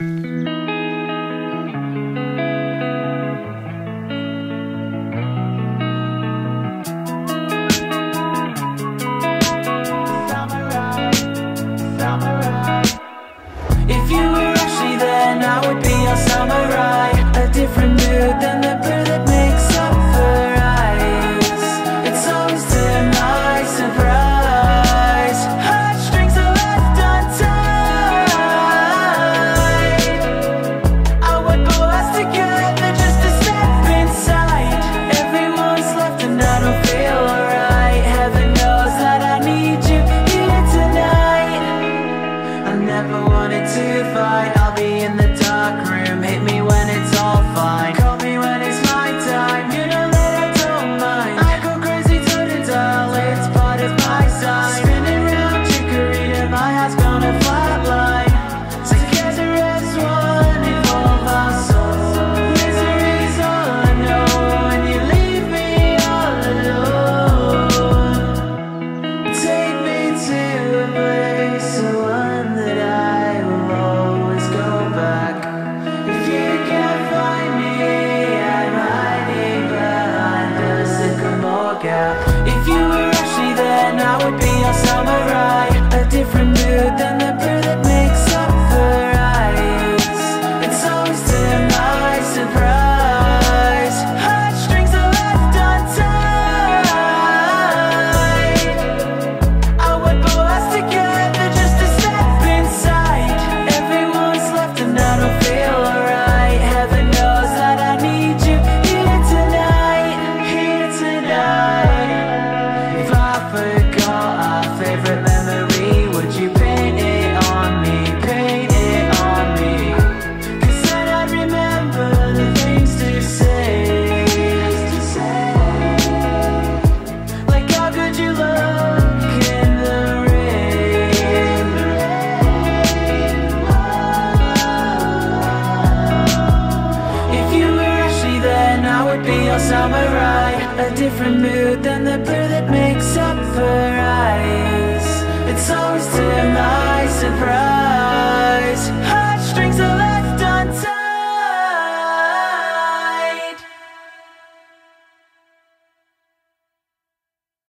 If you were actually there, I would be your samurai. A different mood than the brew that makes up for ice. It's always to my surprise. Heartstrings are left untied. I would pull us together just to step inside. Everyone's left and I don't feel alright. Heaven knows that I need you here tonight. I never wanted to fight. I'll be in the dark room. Hit me when it's all fine. Call me when it's my time. You know that I don't mind. I go crazy to the dial. It's part of my sign. Spinning round chicory and my heart's gonna flatline. Together as one, evolve our souls. Misery's all I know when you leave me all alone. Take me to a place, the one that I will always go back. If you can't find me, I'm hiding behind the sycamore gap. If you were actually there, I would be your samurai. A different mood than the brew that makes up for ice. It's always to my surprise. Heartstrings are left untied. I would pull us together just to step inside. Everyone's left and I don't feel alright. Heaven knows that I need you here tonight. Here tonight. If I forgot our favorite memory, would you paint it on me? Paint it on me. 'Cause then I'd remember the things to say. Like how could you look in the rain? If you were actually there, I would be your samurai. A different mood than the brew that makes up for ice. It's always to my surprise.